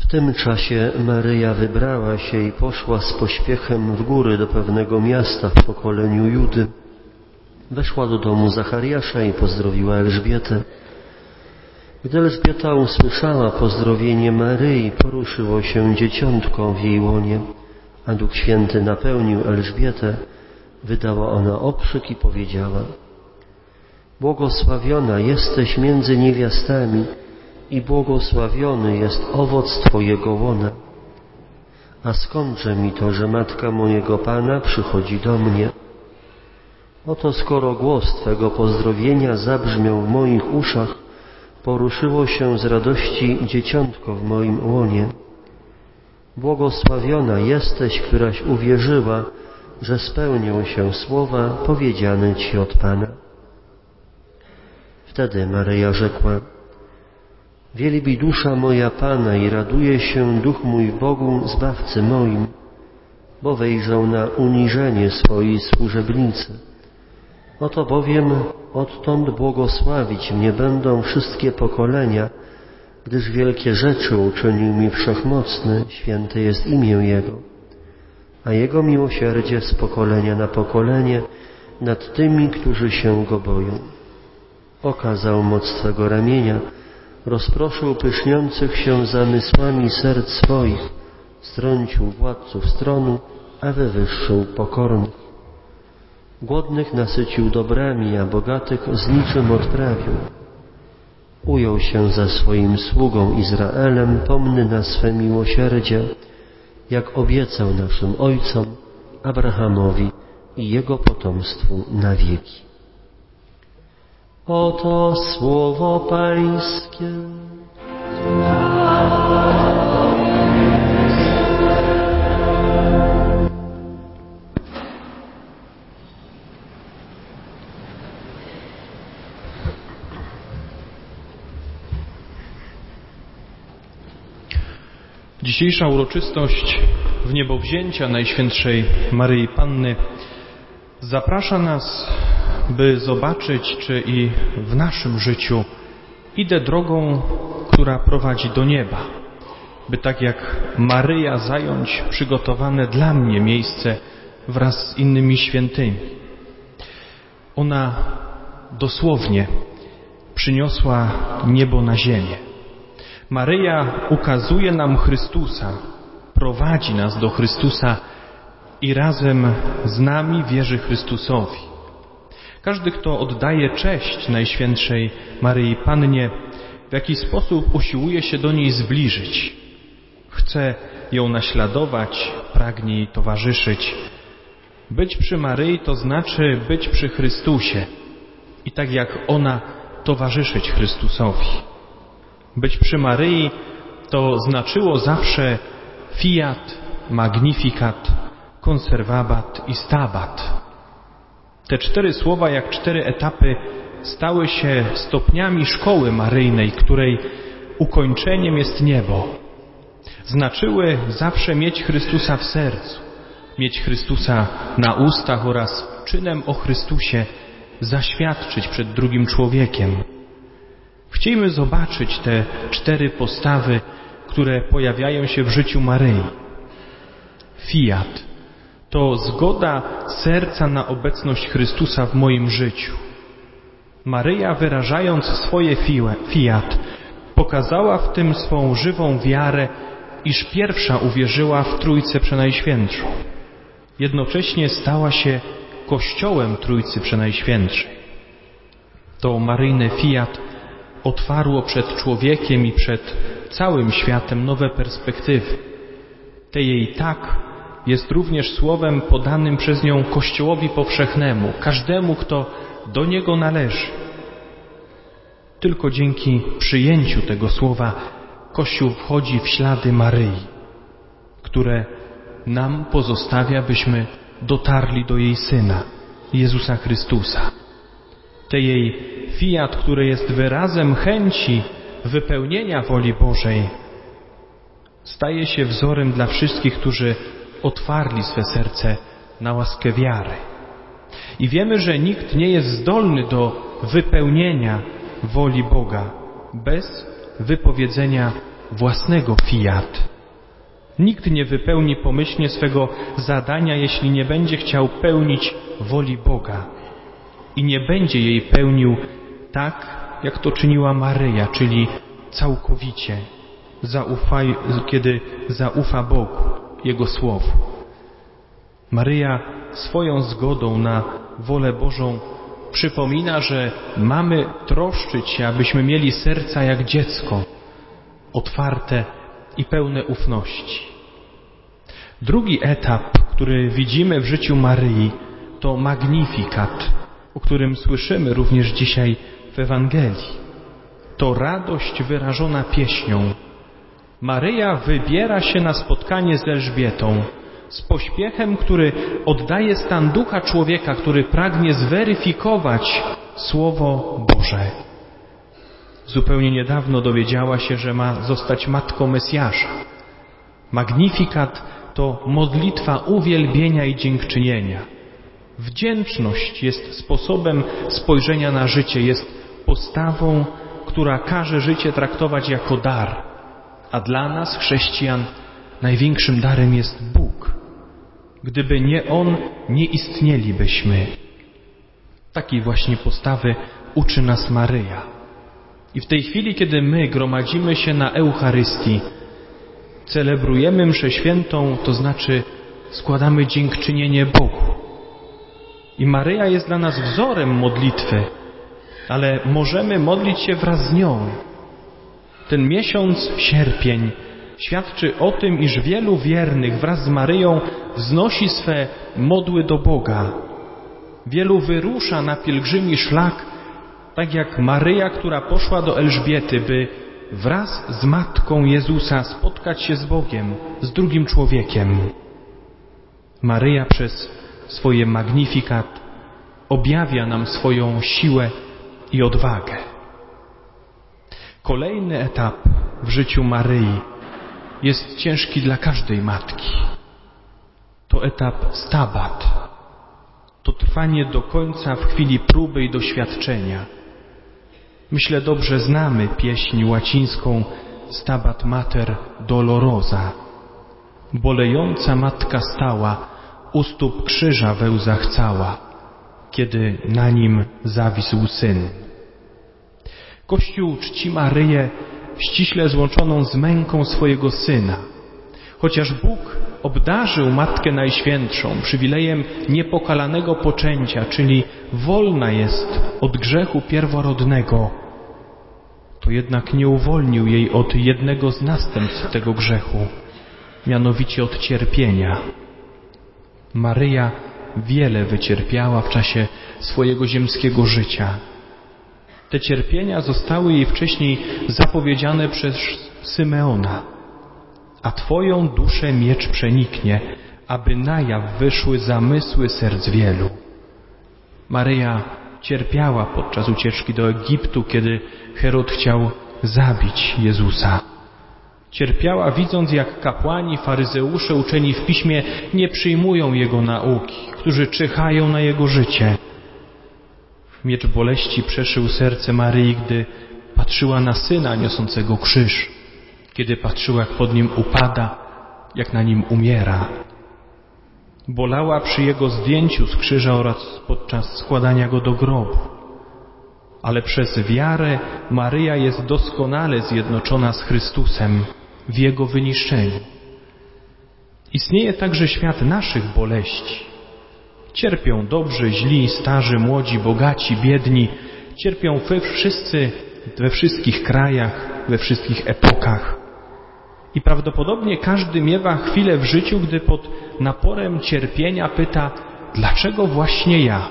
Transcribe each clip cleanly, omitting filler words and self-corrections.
W tym czasie Maryja wybrała się i poszła z pośpiechem w góry do pewnego miasta w pokoleniu Judy. Weszła do domu Zachariasza i pozdrowiła Elżbietę. Gdy Elżbieta usłyszała pozdrowienie Maryi, poruszyło się dzieciątko w jej łonie, a Duch Święty napełnił Elżbietę. Wydała ona okrzyk i powiedziała: Błogosławiona jesteś między niewiastami i błogosławiony jest owoc Twojego łona. A skądże mi to, że matka mojego Pana przychodzi do mnie? Oto skoro głos Twego pozdrowienia zabrzmiał w moich uszach, poruszyło się z radości dzieciątko w moim łonie. Błogosławiona jesteś, któraś uwierzyła, że spełnią się słowa powiedziane Ci od Pana. Wtedy Maryja rzekła: Wielbi dusza moja Pana i raduje się duch mój w Bogu Zbawcy moim, bo wejrzał na uniżenie swojej służebnicy. Oto bowiem odtąd błogosławić mnie będą wszystkie pokolenia, gdyż wielkie rzeczy uczynił mi Wszechmocny, święte jest imię Jego, a Jego miłosierdzie z pokolenia na pokolenie nad tymi, którzy się Go boją. Okazał moc swego ramienia, rozproszył pyszniących się zamysłami serc swoich, strącił władców stronu, a wywyższył pokornych. Głodnych nasycił dobrami, a bogatych z niczym odprawił. Ujął się za swoim sługą Izraelem, pomny na swe miłosierdzie, jak obiecał naszym ojcom, Abrahamowi i jego potomstwu na wieki. Oto słowo Pańskie. Dzisiejsza uroczystość wniebowzięcia Najświętszej Maryi Panny zaprasza nas, by zobaczyć, czy i w naszym życiu idę drogą, która prowadzi do nieba, by tak jak Maryja zająć przygotowane dla mnie miejsce wraz z innymi świętymi. Ona dosłownie przyniosła niebo na ziemię. Maryja ukazuje nam Chrystusa, prowadzi nas do Chrystusa i razem z nami wierzy Chrystusowi. Każdy, kto oddaje cześć Najświętszej Maryi Pannie, w jakiś sposób usiłuje się do niej zbliżyć. Chce ją naśladować, pragnie jej towarzyszyć. Być przy Maryi to znaczy być przy Chrystusie i tak jak ona towarzyszyć Chrystusowi. Być przy Maryi to znaczyło zawsze fiat, magnificat, conservabat i stabat. Te 4 słowa, jak 4 etapy, stały się stopniami szkoły maryjnej, której ukończeniem jest niebo. Znaczyły zawsze mieć Chrystusa w sercu, mieć Chrystusa na ustach oraz czynem o Chrystusie zaświadczyć przed drugim człowiekiem. Chciejmy zobaczyć te 4 postawy, które pojawiają się w życiu Maryi. Fiat to zgoda serca na obecność Chrystusa w moim życiu. Maryja, wyrażając swoje fiat, pokazała w tym swą żywą wiarę, iż pierwsza uwierzyła w Trójcę Przenajświętszą. Jednocześnie stała się Kościołem Trójcy Przenajświętszej. To maryjne fiat otwarło przed człowiekiem i przed całym światem nowe perspektywy. Te jej tak jest również słowem podanym przez nią Kościołowi powszechnemu, każdemu, kto do niego należy. Tylko dzięki przyjęciu tego słowa Kościół wchodzi w ślady Maryi, które nam pozostawia, byśmy dotarli do jej Syna, Jezusa Chrystusa. Te jej fiat, które jest wyrazem chęci wypełnienia woli Bożej, staje się wzorem dla wszystkich, którzy otwarli swe serce na łaskę wiary. I wiemy, że nikt nie jest zdolny do wypełnienia woli Boga bez wypowiedzenia własnego fiat. Nikt nie wypełni pomyślnie swego zadania, jeśli nie będzie chciał pełnić woli Boga i nie będzie jej pełnił tak, jak to czyniła Maryja, czyli całkowicie, kiedy zaufa Bogu, Jego Słowu. Maryja swoją zgodą na wolę Bożą przypomina, że mamy troszczyć się, abyśmy mieli serca jak dziecko, otwarte i pełne ufności. Drugi etap, który widzimy w życiu Maryi, to Magnificat, o którym słyszymy również dzisiaj w Ewangelii. To radość wyrażona pieśnią. Maryja wybiera się na spotkanie z Elżbietą z pośpiechem, który oddaje stan ducha człowieka, który pragnie zweryfikować Słowo Boże. Zupełnie niedawno dowiedziała się, że ma zostać matką Mesjasza. Magnificat to modlitwa uwielbienia i dziękczynienia. Wdzięczność jest sposobem spojrzenia na życie, jest postawą, która każe życie traktować jako dar. A dla nas, chrześcijan, największym darem jest Bóg. Gdyby nie On, nie istnielibyśmy. Takiej właśnie postawy uczy nas Maryja. I w tej chwili, kiedy my gromadzimy się na Eucharystii, celebrujemy mszę świętą, to znaczy składamy dziękczynienie Bogu. I Maryja jest dla nas wzorem modlitwy, ale możemy modlić się wraz z nią. Ten miesiąc sierpień świadczy o tym, iż wielu wiernych wraz z Maryją wznosi swe modły do Boga. Wielu wyrusza na pielgrzymi szlak, tak jak Maryja, która poszła do Elżbiety, by wraz z Matką Jezusa spotkać się z Bogiem, z drugim człowiekiem. Maryja przez swoje Magnificat objawia nam swoją siłę i odwagę. Kolejny etap w życiu Maryi jest ciężki dla każdej matki. To etap stabat. To trwanie do końca w chwili próby i doświadczenia. Myślę, dobrze znamy pieśń łacińską Stabat Mater Dolorosa. Bolejąca matka stała, u stóp krzyża we łzach cała, kiedy na nim zawisł syn. Kościół czci Maryję ściśle złączoną z męką swojego Syna. Chociaż Bóg obdarzył Matkę Najświętszą przywilejem niepokalanego poczęcia, czyli wolna jest od grzechu pierworodnego, to jednak nie uwolnił jej od jednego z następstw tego grzechu, mianowicie od cierpienia. Maryja wiele wycierpiała w czasie swojego ziemskiego życia. Te cierpienia zostały jej wcześniej zapowiedziane przez Symeona. A Twoją duszę miecz przeniknie, aby na jaw wyszły zamysły serc wielu. Maryja cierpiała podczas ucieczki do Egiptu, kiedy Herod chciał zabić Jezusa. Cierpiała, widząc, jak kapłani, faryzeusze uczeni w piśmie nie przyjmują Jego nauki, którzy czyhają na Jego życie. Miecz boleści przeszył serce Maryi, gdy patrzyła na Syna niosącego krzyż, kiedy patrzyła, jak pod nim upada, jak na nim umiera. Bolała przy Jego zdjęciu z krzyża oraz podczas składania Go do grobu. Ale przez wiarę Maryja jest doskonale zjednoczona z Chrystusem w Jego wyniszczeniu. Istnieje także świat naszych boleści. Cierpią dobrzy, źli, starzy, młodzi, bogaci, biedni. Cierpią wszyscy, we wszystkich krajach, we wszystkich epokach. I prawdopodobnie każdy miewa chwilę w życiu, gdy pod naporem cierpienia pyta, dlaczego właśnie ja?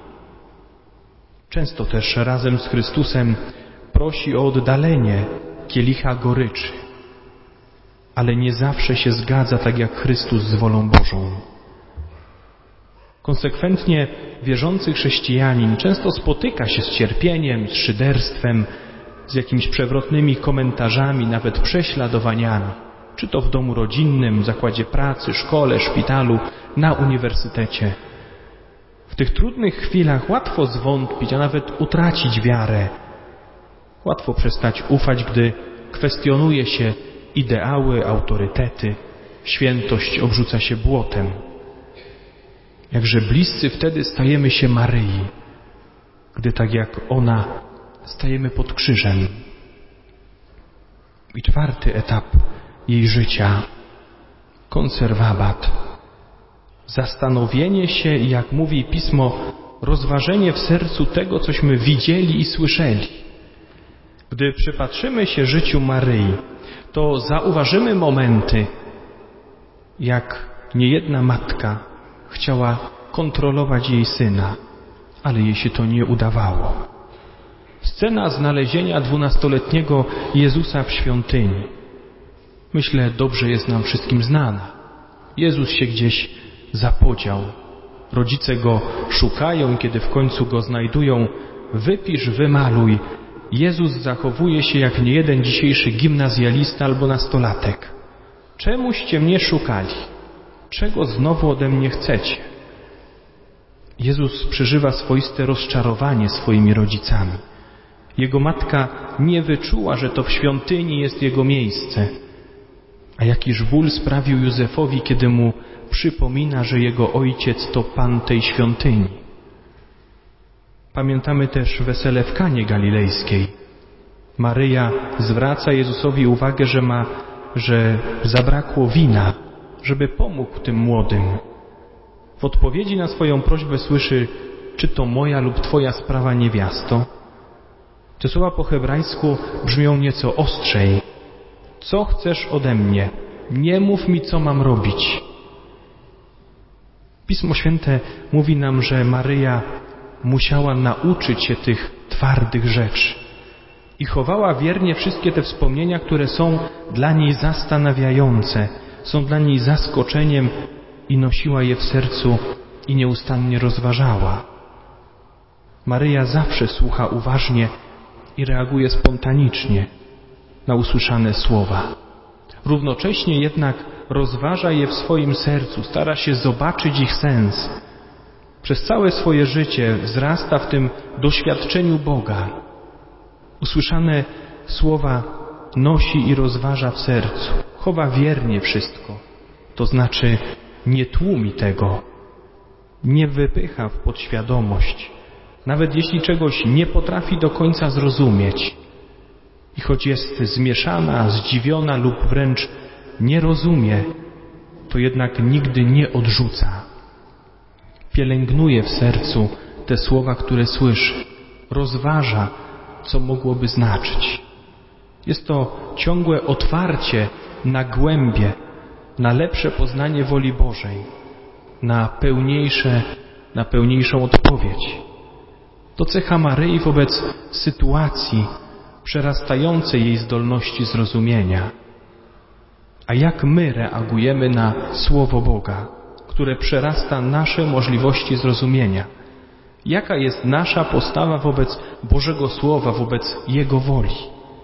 Często też razem z Chrystusem prosi o oddalenie kielicha goryczy, ale nie zawsze się zgadza tak jak Chrystus z wolą Bożą. Konsekwentnie wierzący chrześcijanin często spotyka się z cierpieniem, z szyderstwem, z jakimiś przewrotnymi komentarzami, nawet prześladowaniami, czy to w domu rodzinnym, w zakładzie pracy, szkole, szpitalu, na uniwersytecie. W tych trudnych chwilach łatwo zwątpić, a nawet utracić wiarę. Łatwo przestać ufać, gdy kwestionuje się ideały, autorytety, świętość obrzuca się błotem. Jakże bliscy wtedy stajemy się Maryi, gdy tak jak ona stajemy pod krzyżem. I 4. etap jej życia, konserwabat. Zastanowienie się, jak mówi Pismo, rozważenie w sercu tego, cośmy widzieli i słyszeli. Gdy przypatrzymy się życiu Maryi, to zauważymy momenty, jak niejedna matka chciała kontrolować jej syna, ale jej się to nie udawało. Scena znalezienia 12-letniego Jezusa w świątyni. Myślę, dobrze jest nam wszystkim znana. Jezus się gdzieś zapodział. Rodzice go szukają, kiedy w końcu go znajdują. Wypisz, wymaluj. Jezus zachowuje się jak niejeden dzisiejszy gimnazjalista albo nastolatek. Czemuście mnie szukali? Czego znowu ode mnie chcecie? Jezus przeżywa swoiste rozczarowanie swoimi rodzicami. Jego matka nie wyczuła, że to w świątyni jest jego miejsce. A jakiż ból sprawił Józefowi, kiedy mu przypomina, że jego ojciec to Pan tej świątyni. Pamiętamy też wesele w Kanie Galilejskiej. Maryja zwraca Jezusowi uwagę, że zabrakło wina, żeby pomógł tym młodym. W odpowiedzi na swoją prośbę słyszy: czy to moja lub twoja sprawa, niewiasto? Te słowa po hebrajsku brzmią nieco ostrzej. Co chcesz ode mnie? Nie mów mi, co mam robić. Pismo Święte mówi nam, że Maryja musiała nauczyć się tych twardych rzeczy i chowała wiernie wszystkie te wspomnienia, które są dla niej zastanawiające, są dla niej zaskoczeniem, i nosiła je w sercu i nieustannie rozważała. Maryja zawsze słucha uważnie i reaguje spontanicznie na usłyszane słowa. Równocześnie jednak rozważa je w swoim sercu, stara się zobaczyć ich sens. Przez całe swoje życie wzrasta w tym doświadczeniu Boga. Usłyszane słowa nosi i rozważa w sercu. Chowa wiernie wszystko. To znaczy nie tłumi tego. Nie wypycha w podświadomość. Nawet jeśli czegoś nie potrafi do końca zrozumieć. I choć jest zmieszana, zdziwiona lub wręcz nie rozumie, to jednak nigdy nie odrzuca. Pielęgnuje w sercu te słowa, które słyszy. Rozważa, co mogłoby znaczyć. Jest to ciągłe otwarcie na głębie, na lepsze poznanie woli Bożej, na pełniejszą odpowiedź. To cecha Maryi wobec sytuacji przerastającej jej zdolności zrozumienia. A jak my reagujemy na Słowo Boga, które przerasta nasze możliwości zrozumienia? Jaka jest nasza postawa wobec Bożego Słowa, wobec Jego woli?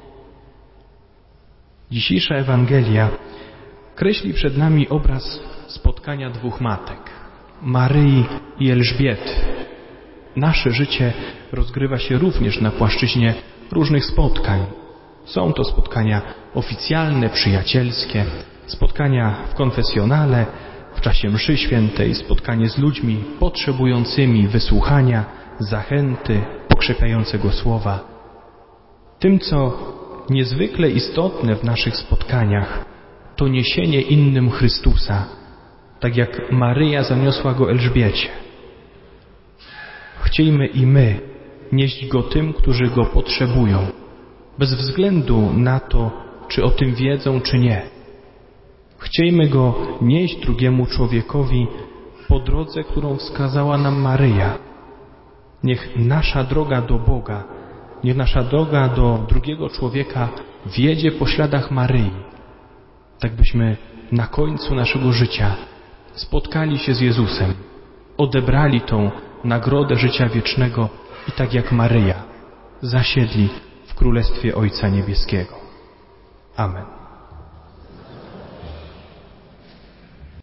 Dzisiejsza Ewangelia kreśli przed nami obraz spotkania dwóch matek, Maryi i Elżbiety. Nasze życie rozgrywa się również na płaszczyźnie różnych spotkań. Są to spotkania oficjalne, przyjacielskie, spotkania w konfesjonale, w czasie mszy świętej, spotkanie z ludźmi potrzebującymi wysłuchania, zachęty, pokrzepiającego słowa. Tym, co niezwykle istotne w naszych spotkaniach, to niesienie innym Chrystusa, tak jak Maryja zaniosła go Elżbiecie. Chciejmy i my nieść go tym, którzy go potrzebują, bez względu na to, czy o tym wiedzą, czy nie. Chciejmy go nieść drugiemu człowiekowi po drodze, którą wskazała nam Maryja. Niech nasza droga do Boga, niech nasza droga do drugiego człowieka wiedzie po śladach Maryi, tak byśmy na końcu naszego życia spotkali się z Jezusem, odebrali tą nagrodę życia wiecznego i tak jak Maryja zasiedli w Królestwie Ojca Niebieskiego. Amen.